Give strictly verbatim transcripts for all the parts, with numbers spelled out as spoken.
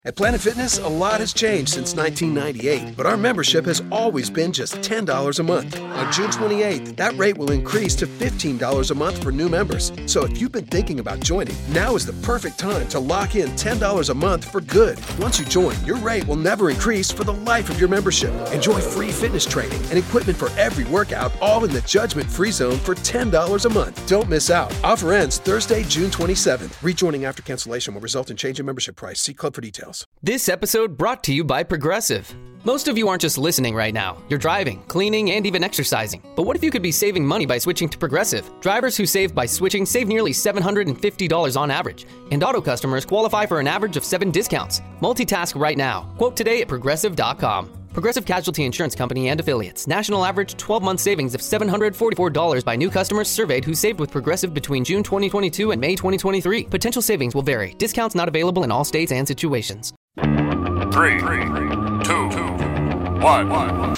At Planet Fitness, a lot has changed since nineteen ninety-eight, but our membership has always been just ten dollars a month. On June twenty-eighth, that rate will increase to fifteen dollars a month for new members. So if you've been thinking about joining, now is the perfect time to lock in ten dollars a month for good. Once you join, your rate will never increase for the life of your membership. Enjoy free fitness training and equipment for every workout, all in the judgment-free zone for ten dollars a month. Don't miss out. Offer ends Thursday, June twenty-seventh. Rejoining after cancellation will result in change in membership price. See club for details. This episode brought to you by Progressive. Most of you aren't just listening right now. You're driving, cleaning, and even exercising. But what if you could be saving money by switching to Progressive? Drivers who save by switching save nearly seven hundred fifty dollars on average. And auto customers qualify for an average of seven discounts. Multitask right now. Quote today at progressive dot com. Progressive Casualty Insurance Company and Affiliates. National average twelve-month savings of seven hundred forty-four dollars by new customers surveyed who saved with Progressive between June twenty twenty-two and May twenty twenty-three. Potential savings will vary. Discounts not available in all states and situations. Three, two, one.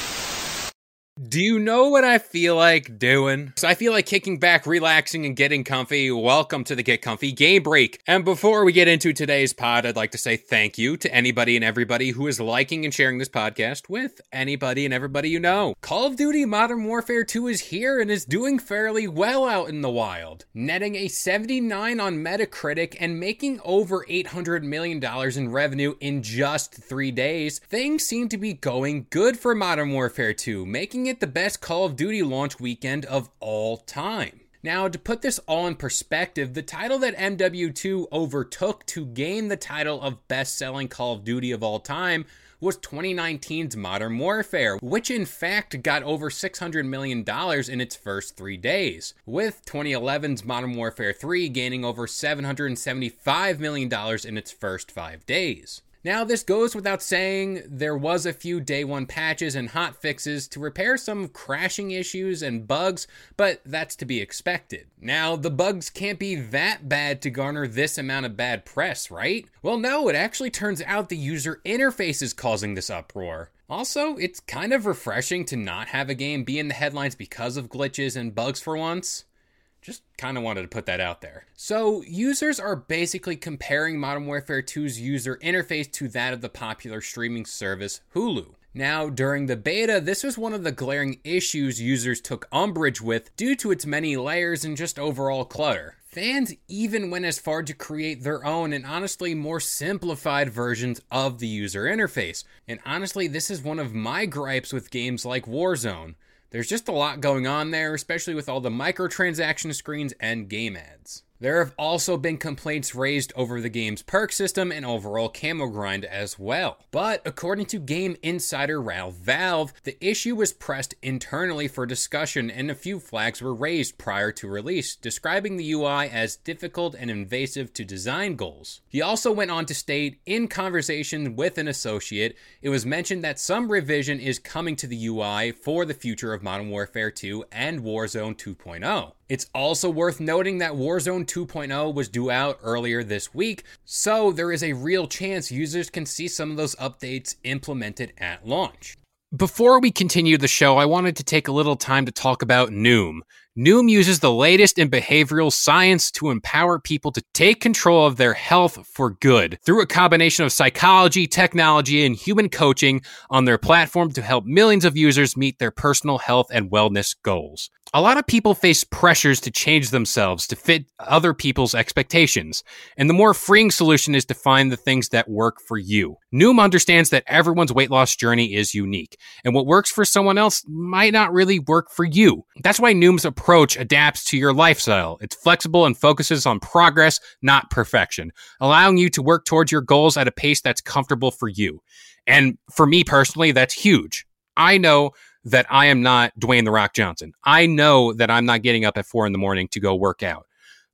Do you know what I feel like doing? So I feel like kicking back, relaxing, and getting comfy. Welcome to the Get Comfy Game Break. And before we get into today's pod, I'd like to say thank you to anybody and everybody who is liking and sharing this podcast with anybody and everybody you know. Call of Duty Modern Warfare two is here and is doing fairly well out in the wild, netting a seventy-nine on Metacritic and making over eight hundred million dollars in revenue in just three days. Things seem to be going good for Modern Warfare two, making it the best Call of Duty launch weekend of all time. Now, to put this all in perspective, the title that M W two overtook to gain the title of best-selling Call of Duty of all time was twenty nineteen's Modern Warfare, which in fact got over six hundred million dollars in its first three days, with twenty eleven's Modern Warfare three gaining over seven hundred seventy-five million dollars in its first five days. Now, this goes without saying, there was a few day one patches and hot fixes to repair some crashing issues and bugs, but that's to be expected. Now, the bugs can't be that bad to garner this amount of bad press, right? Well, no, it actually turns out the user interface is causing this uproar. Also, it's kind of refreshing to not have a game be in the headlines because of glitches and bugs for once. Just kind of wanted to put that out there. So, users are basically comparing Modern Warfare two's user interface to that of the popular streaming service Hulu. Now, during the beta, this was one of the glaring issues users took umbrage with due to its many layers and just overall clutter. Fans even went as far to create their own and honestly more simplified versions of the user interface. And honestly, this is one of my gripes with games like Warzone. There's just a lot going on there, especially with all the microtransaction screens and game ads. There have also been complaints raised over the game's perk system and overall camo grind as well. But according to Game Insider Ralph Valve, the issue was pressed internally for discussion and a few flags were raised prior to release, describing the U I as difficult and invasive to design goals. He also went on to state, in conversation with an associate, it was mentioned that some revision is coming to the U I for the future of Modern Warfare two and Warzone two point oh. It's also worth noting that Warzone two point oh was due out earlier this week, so there is a real chance users can see some of those updates implemented at launch. Before we continue the show, I wanted to take a little time to talk about Noom. Noom uses the latest in behavioral science to empower people to take control of their health for good through a combination of psychology, technology, and human coaching on their platform to help millions of users meet their personal health and wellness goals. A lot of people face pressures to change themselves to fit other people's expectations, and the more freeing solution is to find the things that work for you. Noom understands that everyone's weight loss journey is unique, and what works for someone else might not really work for you. That's why Noom's approach adapts to your lifestyle. It's flexible and focuses on progress, not perfection, allowing you to work towards your goals at a pace that's comfortable for you. And for me personally, that's huge. I know that I am not Dwayne The Rock Johnson. I know that I'm not getting up at four in the morning to go work out.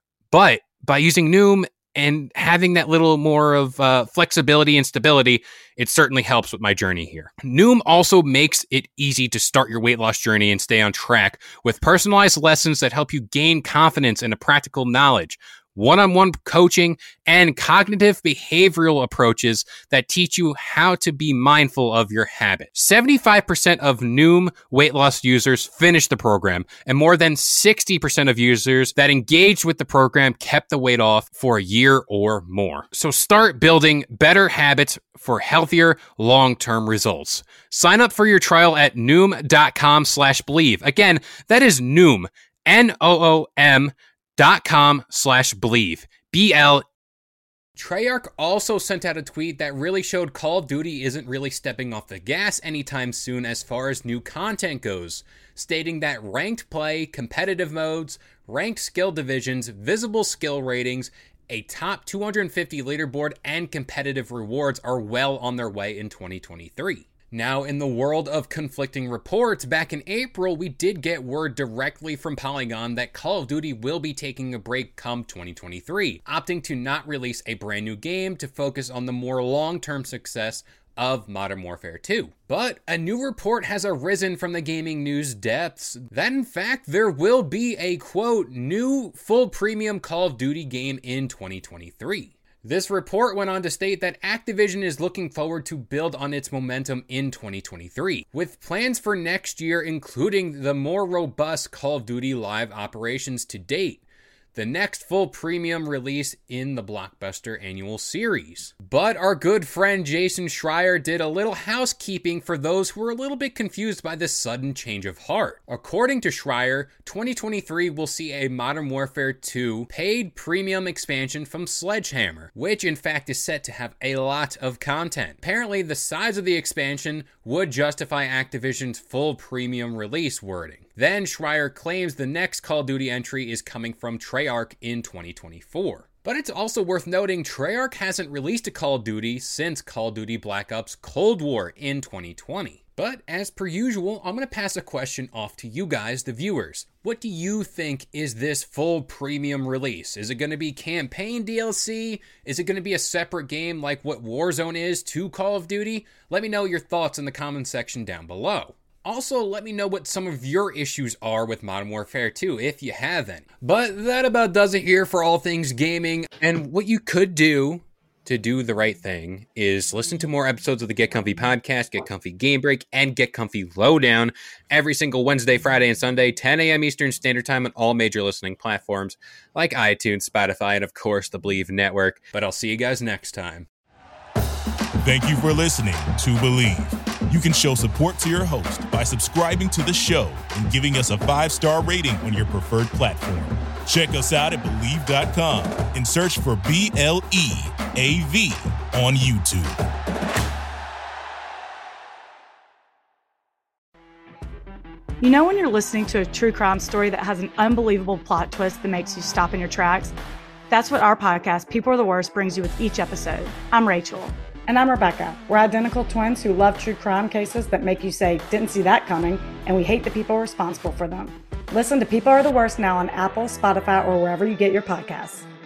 But by using Noom and having that little more of uh, flexibility and stability, it certainly helps with my journey here. Noom also makes it easy to start your weight loss journey and stay on track with personalized lessons that help you gain confidence and a practical knowledge. one-on-one coaching, and cognitive behavioral approaches that teach you how to be mindful of your habits. seventy-five percent of Noom weight loss users finished the program, and more than sixty percent of users that engaged with the program kept the weight off for a year or more. So start building better habits for healthier long-term results. Sign up for your trial at noom.com slash believe. Again, that is Noom, N O O M dot com slash believe. B L. Treyarch also sent out a tweet that really showed Call of Duty isn't really stepping off the gas anytime soon as far as new content goes, stating that ranked play, competitive modes, ranked skill divisions, visible skill ratings, a top two hundred fifty leaderboard, and competitive rewards are well on their way in twenty twenty-three. Now, in the world of conflicting reports, back in April, we did get word directly from Polygon that Call of Duty will be taking a break come twenty twenty-three, opting to not release a brand new game to focus on the more long-term success of Modern Warfare two. But a new report has arisen from the gaming news depths that in fact there will be a, quote, new full premium Call of Duty game in twenty twenty-three. This report went on to state that Activision is looking forward to build on its momentum in twenty twenty-three, with plans for next year including the more robust Call of Duty live operations to date, the next full premium release in the blockbuster annual series. But our good friend Jason Schreier did a little housekeeping for those who were a little bit confused by this sudden change of heart. According to Schreier, twenty twenty-three will see a Modern Warfare two paid premium expansion from Sledgehammer, which in fact is set to have a lot of content. Apparently, the size of the expansion would justify Activision's full premium release wording. Then Schreier claims the next Call of Duty entry is coming from Treyarch in twenty twenty-four. But it's also worth noting Treyarch hasn't released a Call of Duty since Call of Duty Black Ops Cold War in twenty twenty. But as per usual, I'm going to pass a question off to you guys, the viewers. What do you think is this full premium release? Is it going to be campaign D L C? Is it going to be a separate game like what Warzone is to Call of Duty? Let me know your thoughts in the comment section down below. Also, let me know what some of your issues are with Modern Warfare two, if you have any. But that about does it here for all things gaming. And what you could do to do the right thing is listen to more episodes of the Get Comfy podcast, Get Comfy Game Break, and Get Comfy Lowdown every single Wednesday, Friday, and Sunday, ten a.m. Eastern Standard Time on all major listening platforms like iTunes, Spotify, and of course the Believe Network. But I'll see you guys next time. Thank you for listening to Believe. You can show support to your host by subscribing to the show and giving us a five-star rating on your preferred platform. Check us out at Believe dot com and search for B L E A V on YouTube. You know when you're listening to a true crime story that has an unbelievable plot twist that makes you stop in your tracks? That's what our podcast, People Are the Worst, brings you with each episode. I'm Rachel. And I'm Rebecca. We're identical twins who love true crime cases that make you say, didn't see that coming, and we hate the people responsible for them. Listen to People Are the Worst now on Apple, Spotify, or wherever you get your podcasts.